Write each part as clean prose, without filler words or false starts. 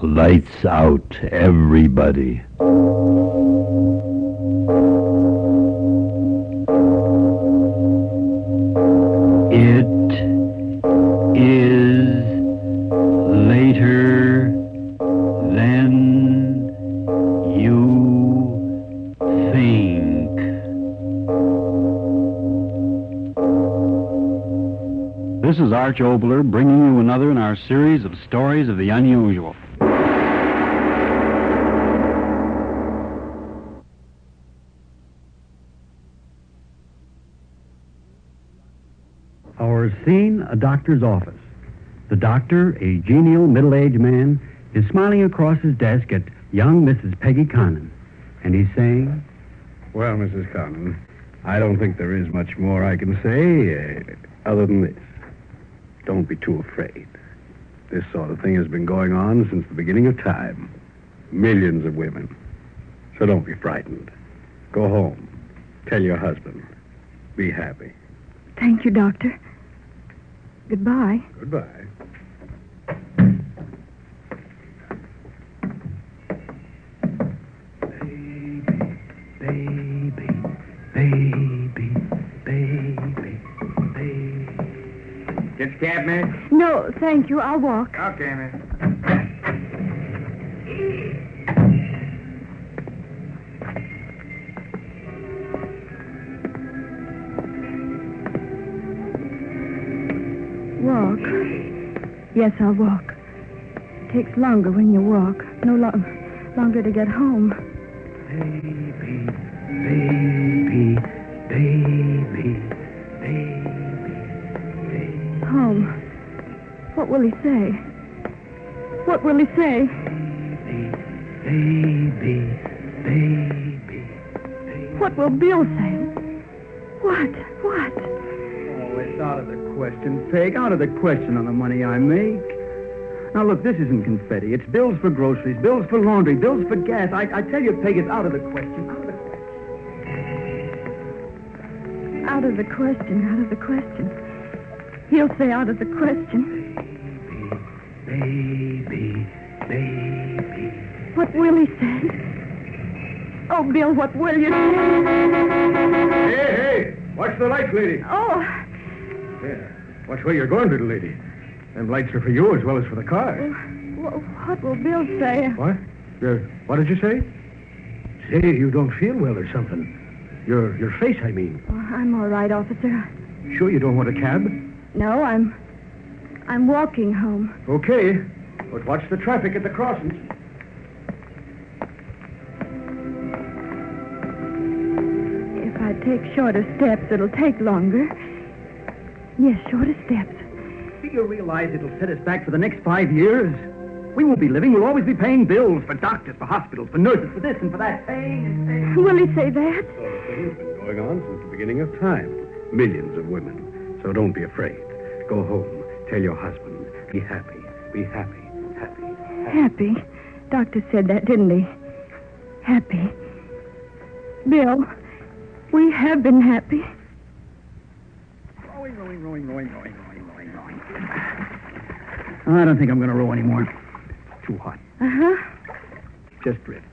Lights out, everybody. It is later than you think. This is Arch Obler bringing you another in our series of stories of the unusual. Our scene, a doctor's office. The doctor, a genial middle-aged man, is smiling across his desk at young Mrs. Peggy Connon. And he's saying, Well, Mrs. Connon, I don't think there is much more I can say other than this. Don't be too afraid. This sort of thing has been going on since the beginning of time. Millions of women. So don't be frightened. Go home. Tell your husband. Be happy. Thank you, Doctor. Goodbye. Goodbye. Get the cab, miss? No, thank you. I'll walk. Okay, miss. Walk. Yes, I'll walk. It takes longer when you walk. No longer to get home. baby, baby, baby, baby, baby. Home. What will he say? What will he say? Baby, baby, baby. What will Bill say? What? Oh, it's out of the question, Peg. Out of the question on the money I make. Now, look, this isn't confetti. It's bills for groceries, bills for laundry, bills for gas. I tell you, Peg, it's out of the question. Out of the question. Out of the question. He'll say out of the question. Baby, baby. What will he say? Oh, Bill, what will you say? Hey, watch the lights, lady. Oh. Yeah, watch where you're going, little lady. Them lights are for you as well as for the car. What will Bill say? What? What did you say? Say, you don't feel well or something. Your face, I mean. Oh, I'm all right, officer. Sure you don't want a cab? No, I'm walking home. Okay, but watch the traffic at the crossings. If I take shorter steps, it'll take longer. Yes, shorter steps. Do you realize it'll set us back for the next 5 years? We won't be living. We'll always be paying bills for doctors, for hospitals, for nurses, for this and for that. Paying. Will he say that? This sort of thing has been going on since the beginning of time. Millions of women. So don't be afraid. Go home. Tell your husband. Be happy. Be happy. Happy. Happy. Doctor said that, didn't he? Happy. Bill, we have been happy. Rowing. I don't think I'm going to row anymore. Too hot. Uh-huh. Just drift.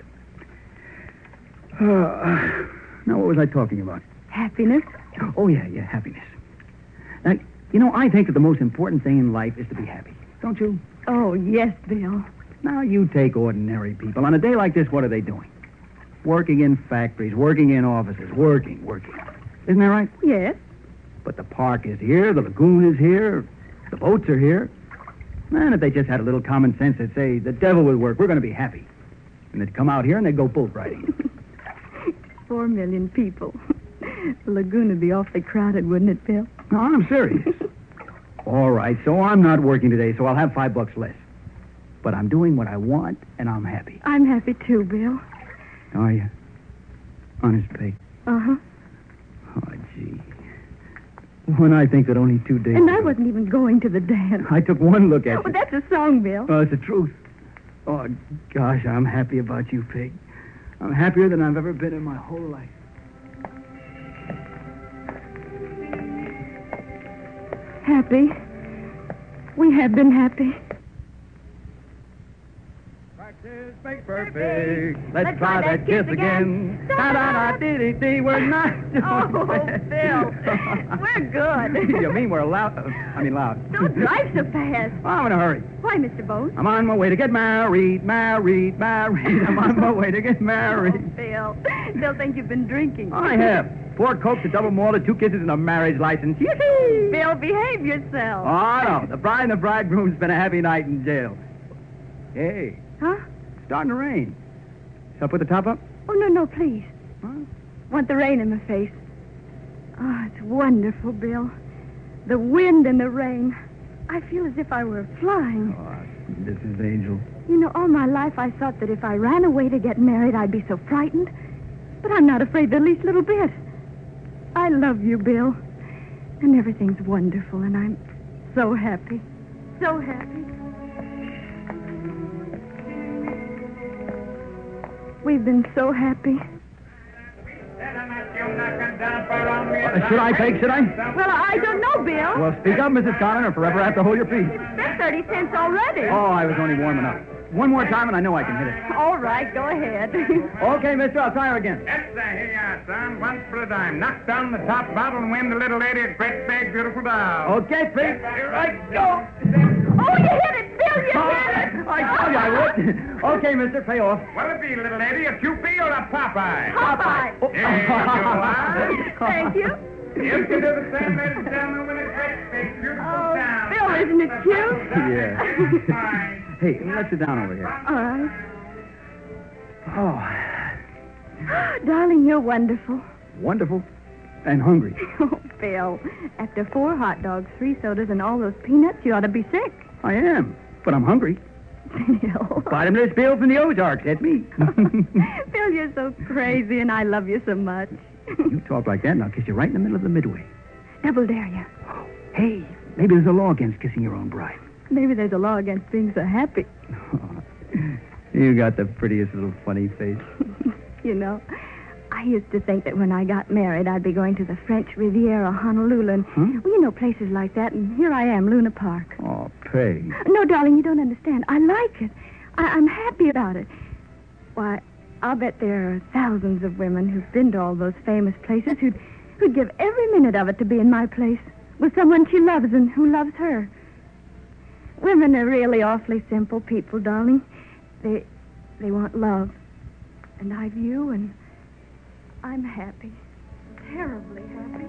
Now, what was I talking about? Happiness. Oh, yeah, happiness. Now, I think that the most important thing in life is to be happy. Don't you? Oh, yes, Bill. Now, you take ordinary people. On a day like this, what are they doing? Working in factories, working in offices, working. Isn't that right? Yes. But the park is here, the lagoon is here, the boats are here. Man, if they just had a little common sense, they'd say, the devil would work, we're going to be happy. And they'd come out here and they'd go boat riding. 4 million people. The lagoon would be awfully crowded, wouldn't it, Bill? No, I'm serious. All right, so I'm not working today, so I'll have $5 less. But I'm doing what I want, and I'm happy. I'm happy, too, Bill. Are you? Honest, Peg? Uh-huh. Oh, gee. When I think that only 2 days And ago, I wasn't even going to the dance. I took one look at Oh, you. that's a song, Bill. Oh, it's the truth. Oh, gosh, I'm happy about you, Peg. I'm happier than I've ever been in my whole life. Happy. We have been happy. Perfect. Let's try that kiss again. Da-da-da-dee-dee-dee. We're not... Oh, Bill. We're good. You mean we're loud? Loud. Don't drive so fast. I'm in a hurry. Why, Mr. Bone? I'm on my way to get married. I'm on my way to get married. Oh, Bill. They'll think you've been drinking. I have. 4 Cokes, a double malted, 2 kisses, and a marriage license. Yee-hee! Bill, behave yourself. Oh, no. The bride and the bridegroom spent a happy night in jail. Hey, Huh? it's starting to rain. Shall I put the top up? Oh, no, please. Huh? Want the rain in my face. Oh, it's wonderful, Bill. The wind and the rain. I feel as if I were flying. Oh, this is Angel. You know, all my life I thought that if I ran away to get married, I'd be so frightened. But I'm not afraid the least little bit. I love you, Bill. And everything's wonderful, and I'm so happy. So happy. We've been so happy. Should I, Peg? Should I? Well, I don't know, Bill. Well, speak up, Mrs. Connor, or forever have to hold your peace. It's been 30 cents already. Oh, I was only warming up. One more time, and I know I can hit it. All right, go ahead. Okay, mister, I'll try her again. Yes, sir. Here you are, son. Once for a dime. Knock down the top bottle and win the little lady a great big beautiful doll. Okay, Peg. Here I go. Oh, you hit it, Bill, you hit it. I told you I would. Okay, mister, pay off. What'll it be, little lady? A Kewpie or a Popeye? Popeye. Here you are. Thank you. You can do the same, ladies and gentlemen, with a great big beautiful Oh, doll. Bill, isn't it cute? Yeah. Fine. Hey, let's sit down over here. All right. Oh, Darling, you're wonderful. wonderful. And hungry. Oh, Bill, after 4 hot dogs, 3 sodas, and all those peanuts, you ought to be sick. I am, but I'm hungry. Bill. Bottomless Bill from the Ozarks. That's me. Bill, you're so crazy, and I love you so much. You talk like that, and I'll kiss you right in the middle of the midway. Double dare you. Hey, maybe there's a law against kissing your own bride. Maybe there's a law against being so happy. You got the prettiest little funny face. You know, I used to think that when I got married, I'd be going to the French Riviera, Honolulu, and, well, you know, places like that, and here I am, Luna Park. Oh, Peg. No, darling, you don't understand. I like it. I'm happy about it. Why, I'll bet there are thousands of women who've been to all those famous places who'd give every minute of it to be in my place with someone she loves and who loves her. Women are really awfully simple people, darling. They want love. And I've you, and I'm happy. Terribly happy.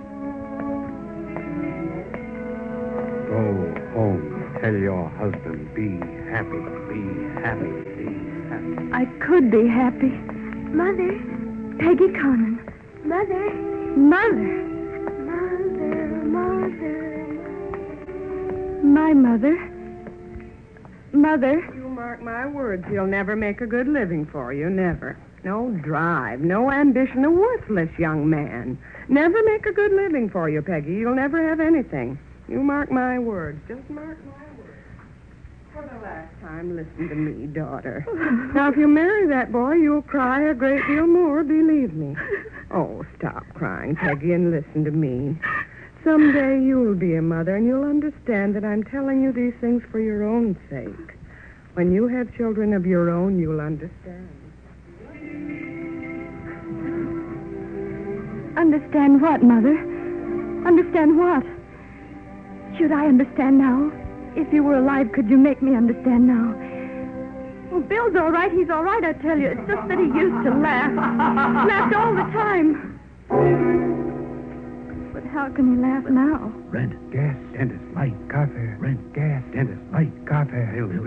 Go home. Tell your husband, be happy, be happy, be happy. I could be happy. Mother. Peggy Connon. Mother. Mother. My mother. Mother. You mark my words, he'll never make a good living for you, never. No drive, no ambition, a worthless young man. Never make a good living for you, Peggy. You'll never have anything. You mark my words. Just mark my words. For the last time, listen to me, daughter. Now, if you marry that boy, you'll cry a great deal more, believe me. Oh, stop crying, Peggy, and listen to me. Someday you'll be a mother, and you'll understand that I'm telling you these things for your own sake. When you have children of your own, you'll understand. Understand what, Mother? Understand what? Should I understand now? If you were alive, could you make me understand now? Well, Bill's all right. He's all right, I tell you. It's just that he used to laugh. Laughed all the time. But how can he laugh now? Rent. Gas, dentist, light, coffee. Rent. Gas, dentist, light, coffee.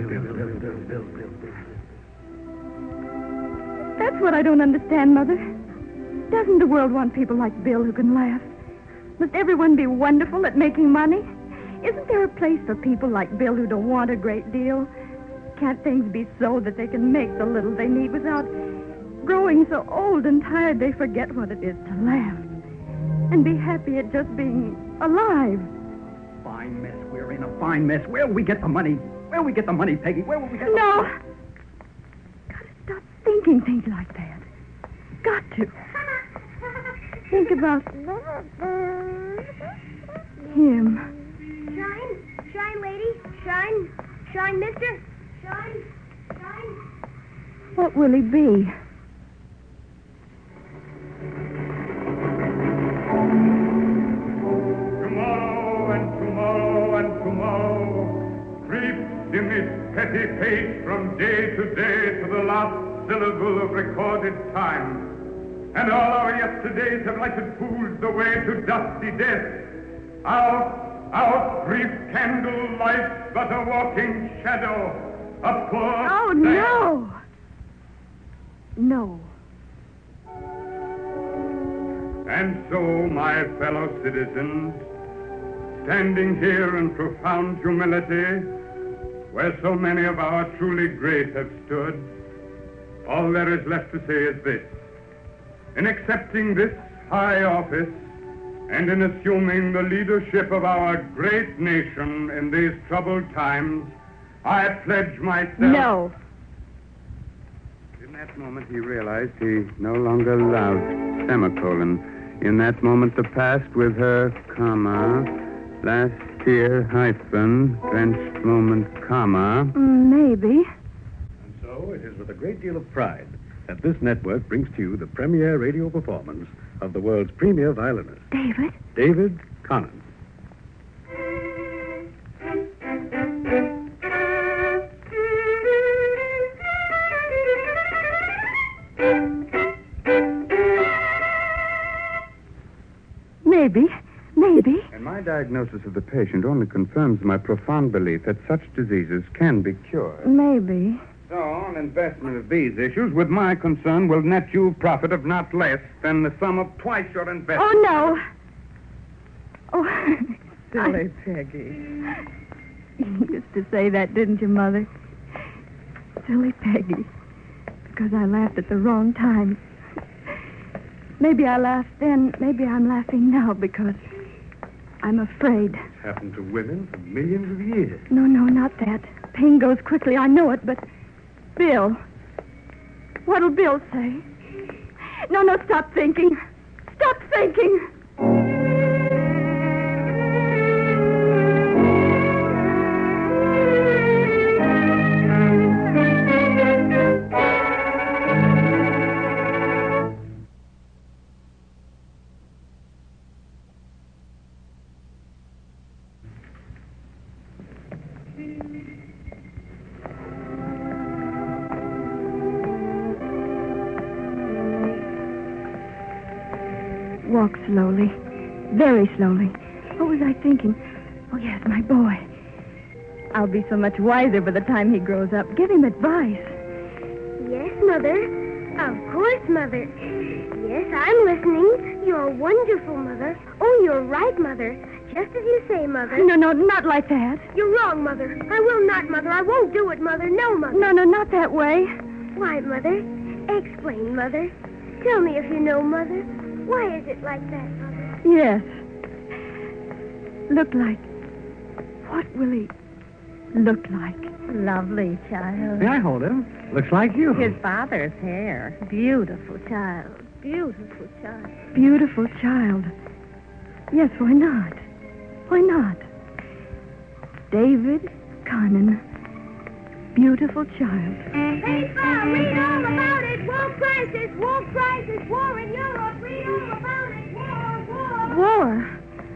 That's what I don't understand, Mother. Doesn't the world want people like Bill who can laugh? Must everyone be wonderful at making money? Isn't there a place for people like Bill who don't want a great deal? Can't things be so that they can make the little they need without growing so old and tired they forget what it is to laugh and be happy at just being alive? Fine mess. We're in a fine mess. Where'll we get the money? Where'll we get the money, Peggy? Where will we get the No. Gotta stop thinking things like that. Got to. Think about him. Shine, lady, shine, mister, shine. What will he be? Tomorrow and tomorrow and tomorrow creeps in this petty pace from day to day to the last syllable of recorded time. And all our yesterdays have lighted fools the way to dusty death. Our brief candle lights but a walking shadow, a poor... Oh, no! No. And so, my fellow citizens, standing here in profound humility, where so many of our truly great have stood, all there is left to say is this. In accepting this high office and in assuming the leadership of our great nation in these troubled times, I pledge myself... No. In that moment, he realized he no longer loved semicolon. In that moment, the past with her, comma, last year, hyphen, drenched moment, comma. Maybe. And so it is with a great deal of pride that this network brings to you the premiere radio performance of the world's premier violinist, David? David Conant. Maybe. And my diagnosis of the patient only confirms my profound belief that such diseases can be cured. Maybe. So, an investment of these issues, with my concern, will net you a profit of not less than the sum of twice your investment. Oh, no. Oh, Silly Peggy. You used to say that, didn't you, Mother? Silly Peggy. Because I laughed at the wrong time. Maybe I laughed then. Maybe I'm laughing now because I'm afraid. It's happened to women for millions of years. No, not that. Pain goes quickly, I know it, but... Bill. What'll Bill say? No, stop thinking. Stop thinking. Walk slowly. Very slowly. What was I thinking? Oh, yes, my boy. I'll be so much wiser by the time he grows up. Give him advice. Yes, Mother. Of course, Mother. Yes, I'm listening. You're wonderful, Mother. Oh, you're right, Mother. Just as you say, Mother. No, not like that. You're wrong, Mother. I will not, Mother. I won't do it, Mother. No, Mother. No, not that way. Why, Mother? Explain, Mother. Tell me if you know, Mother. Why is it like that, Mother? Yes. Look like. What will he look like? Lovely child. May I hold him? Looks like you. His father's hair. Beautiful child. Beautiful child. Beautiful child. Yes, why not? Why not? David Conant. Beautiful child. Baseball, read all about it. War crisis, war in Europe. Read all about it. War. War.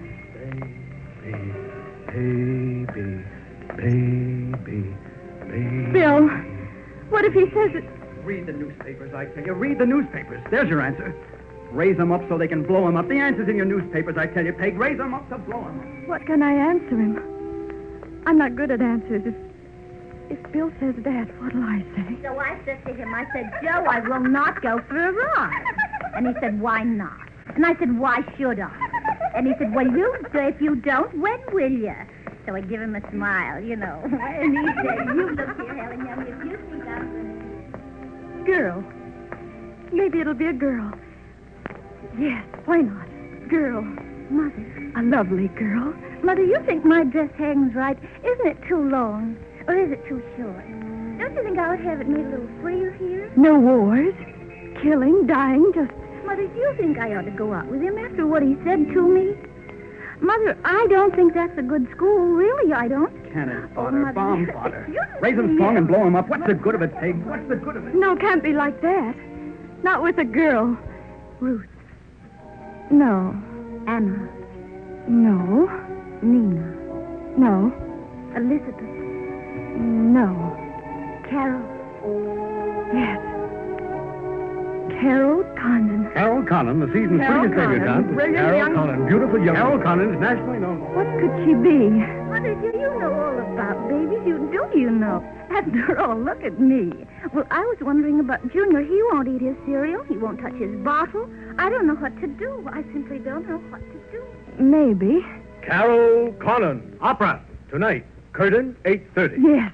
Baby. Bill, what if he says it? Read the newspapers, I tell you. Read the newspapers. There's your answer. Raise them up so they can blow them up. The answer's in your newspapers, I tell you, Peg. Raise them up to blow them up. What can I answer him? I'm not good at answers. If Bill says that, what'll I say? So I said to him, I said, Joe, I will not go for a ride. And he said, why not? And I said, why should I? And he said, well, if you don't, when will you? So I give him a smile, you know. And he said, you look here, Helen Young, if you think I'm... Girl. Maybe it'll be a girl. Yes, why not? Girl. Mother. A lovely girl. Mother, you think my dress hangs right? Isn't it too long? Or is it too short? Don't you think I would have it made a little freer here? No wars. Killing, dying, just... Mother, do you think I ought to go out with him after what he said to me? Mother, I don't think that's a good school. Really, I don't. cannon fodder, Mother, bomb fodder. you Raise them strong and blow them up. What's the good of it, Peg? What's the good of it? No, can't be like that. Not with a girl. Ruth. No. Anna. No. Nina. No. Elizabeth. No. Carol. Yes. Carol Connon. Carol Connon, the season's Carol prettiest Connon, debutante. brilliant Carol young- Connon, beautiful young. Carol Connon's nationally known. What could she be? Mother, do you know all about babies? You know. After all, look at me. Well, I was wondering about Junior. He won't eat his cereal. He won't touch his bottle. I don't know what to do. I simply don't know what to do. Maybe. Carol Connon, opera, tonight, curtain, 8:30. Yes.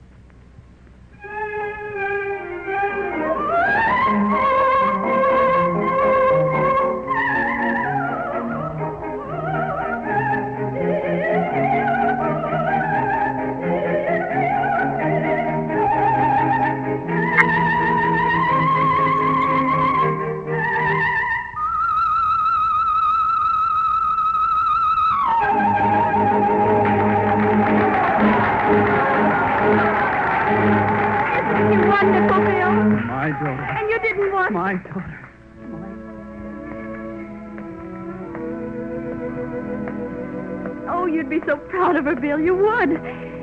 Isn't he wonderful, Bill? My daughter. And you didn't want... My daughter. Oh, you'd be so proud of her, Bill. You would.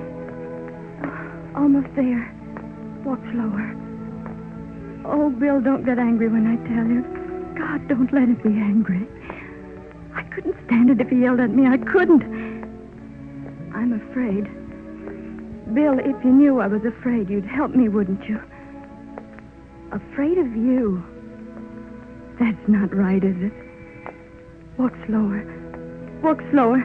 Almost there. Walk slower. Oh, Bill, don't get angry when I tell you. God, don't let it be angry. I couldn't stand it if he yelled at me. I couldn't. I'm afraid. Bill, if you knew I was afraid, you'd help me, wouldn't you? Afraid of you. That's not right, is it? Walk slower. Walk slower.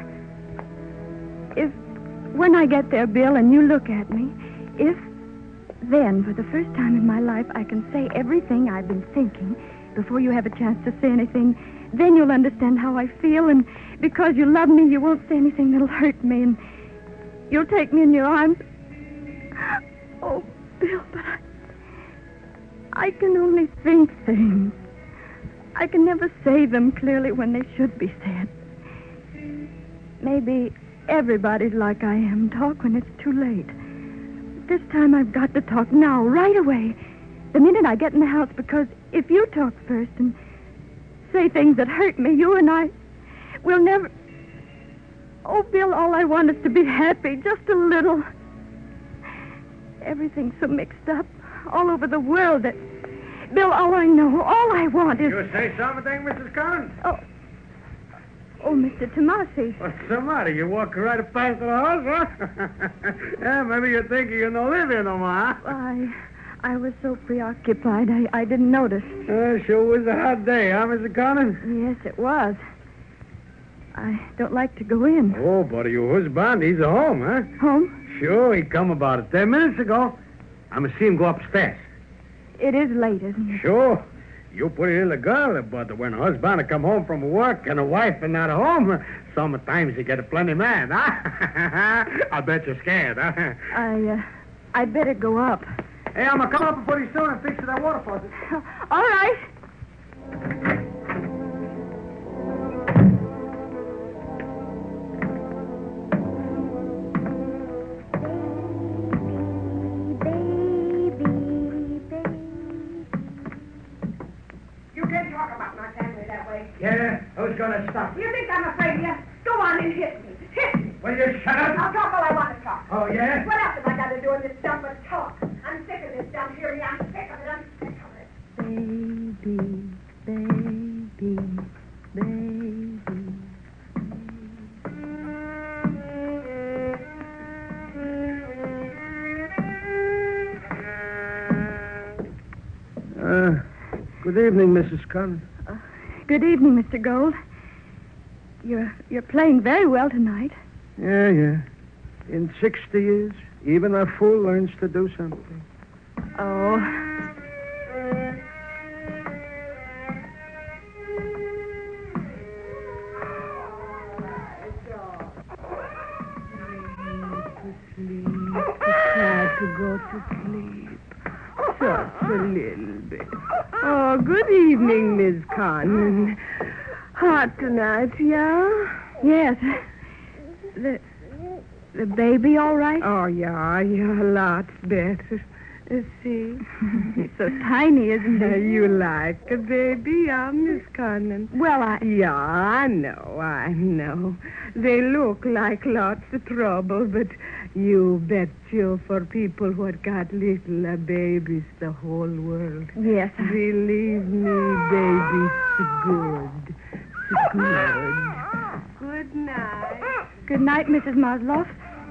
When I get there, Bill, and you look at me, then, for the first time in my life, I can say everything I've been thinking before you have a chance to say anything, then you'll understand how I feel, and because you love me, you won't say anything that'll hurt me, and you'll take me in your arms. Oh, Bill, but I can only think things. I can never say them clearly when they should be said. Maybe everybody's like I am. Talk when it's too late. This time I've got to talk now, right away. The minute I get in the house, because if you talk first and say things that hurt me, you and I will never... Oh, Bill, all I want is to be happy, just a little. Everything's so mixed up all over the world that... Bill, all I know, all I want is... You say something, Mrs. Connon? Oh, Mr. Tomasi. What's the matter? You walk right up past the house, huh? Yeah, maybe you're thinking you don't live here no more, huh? I was so preoccupied, I didn't notice. Sure was a hot day, huh, Mr. Connon? Yes, it was. I don't like to go in. Oh, but your husband, he's at home, huh? Home? Sure, he come about 10 minutes ago. I'm see him go upstairs. It is late, isn't it? Sure. You pretty little girl, but when a husband come home from work and a wife is not at home, sometimes you get plenty mad, huh? I bet you're scared, huh? I'd better go up. Hey, I'm going to come up pretty soon and fix that water faucet. All right. Yeah? Who's going to stop You think I'm afraid of you? Go on and hit me. Hit me. Will you shut up? I'll talk all I want to talk. Oh, yeah? What else have I got to do with this stuff but talk? I'm sick of this stuff, hear me? I'm sick of it. I'm sick of it. Good evening, Mrs. Connon. Good evening, Mr. Gold. You're playing very well tonight. Yeah. In 60 years, even a fool learns to do something. Oh. Try to go to sleep. Just a little bit. Oh, good evening, Miss Connon. Hot tonight, yeah? Yes. the baby all right? Oh, yeah, lots better. See? He's so tiny, isn't he? You like a baby, Miss Connon? Well, Yeah, I know. They look like lots of trouble, but you bet you for people what got little babies, the whole world. Yes. Believe me, baby's good. Good. Good night. Good night, Mrs. Maslow.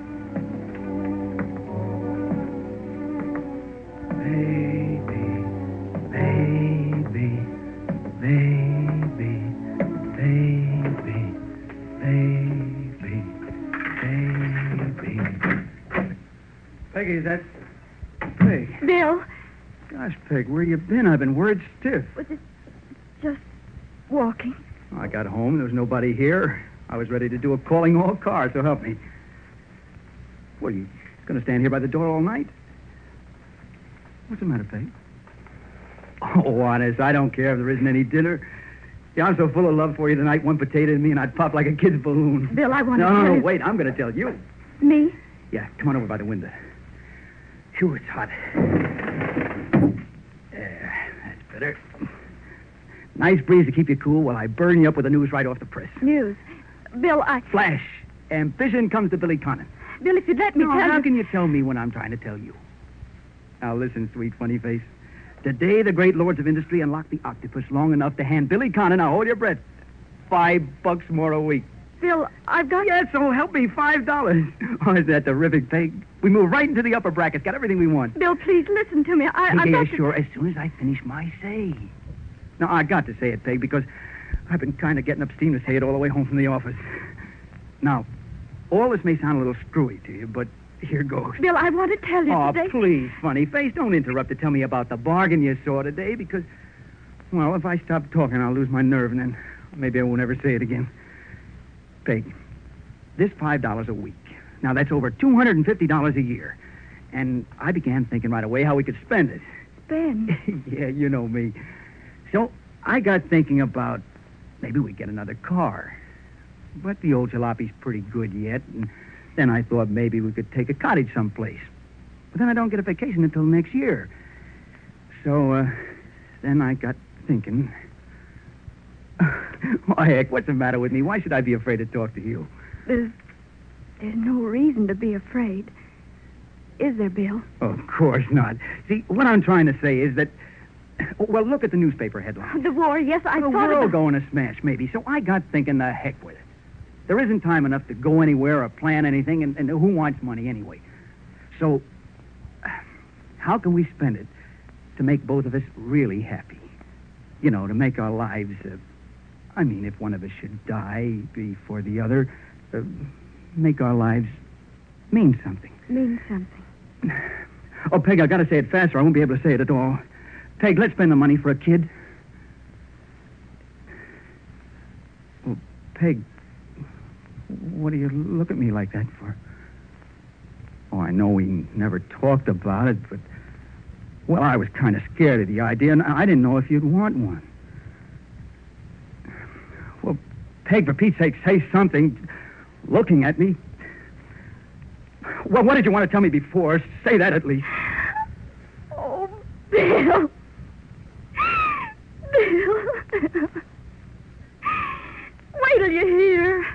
Baby, baby, baby, baby, baby, baby. Peggy, is that Peg? Bill, Gosh, Peg, where you been? I've been word stiff. was it just walking? I got home. There was nobody here. I was ready to do a calling all cars, so help me. What, are you going to stand here by the door all night? What's the matter, Peg? Oh, honest, I don't care if there isn't any dinner. Yeah, I'm so full of love for you tonight, one potato in me, and I'd pop like a kid's balloon. Bill, I want to No, tell no, you... wait, I'm going to tell you. Me? Yeah, come on over by the window. Phew, it's hot. There, that's better. Nice breeze to keep you cool while I burn you up with the news right off the press. News. Bill, Flash. Ambition comes to Billy Connon. Bill, if you'd let me No, tell how you... can you tell me when I'm trying to tell you? Now listen, sweet funny face. Today, the great lords of industry unlocked the octopus long enough to hand Billy Connon, now hold your breath, $5 more a week. Bill, I've got... Yes, so help me, $5. Oh, isn't that terrific, Peg? We move right into the upper brackets, got everything we want. Bill, please listen to me. I've Yeah, got to... sure, as soon as I finish my say. Now, I got to say it, Peg, because I've been kind of getting up steam to say it all the way home from the office. Now, all this may sound a little screwy to you, but here goes. Bill, I want to tell you Oh, today... please, funny face, don't interrupt to tell me about the bargain you saw today, because, well, if I stop talking, I'll lose my nerve, and then maybe I won't ever say it again. Peg, this $5 a week. Now, that's over $250 a year. And I began thinking right away how we could spend it. Ben. Yeah, you know me. So I got thinking about maybe we'd get another car. But the old jalape's pretty good yet, and then I thought maybe we could take a cottage someplace. But then I don't get a vacation until next year. So, then I got thinking... Why, heck, what's the matter with me? Why should I be afraid to talk to you? There's no reason to be afraid. Is there, Bill? Of course not. See, what I'm trying to say is that... Well, look at the newspaper headlines. The war, yes, I Well, thought we're all about... going to smash, maybe. So I got thinking the heck with it. There isn't time enough to go anywhere or plan anything, and who wants money anyway? So, how can we spend it to make both of us really happy? You know, to make our lives... I mean, if one of us should die before the other, make our lives mean something. Mean something. Oh, Peg, I got to say it faster. I won't be able to say it at all. Peg, let's spend the money for a kid. Well, Peg, what do you look at me like that for? Oh, I know we never talked about it, but... Well, I was kind of scared of the idea, and I didn't know if you'd want one. Well, Peg, for Pete's sake, say something. Looking at me. Well, what did you want to tell me before? Say that at least. Oh, Bill. Bill. Wait till you hear.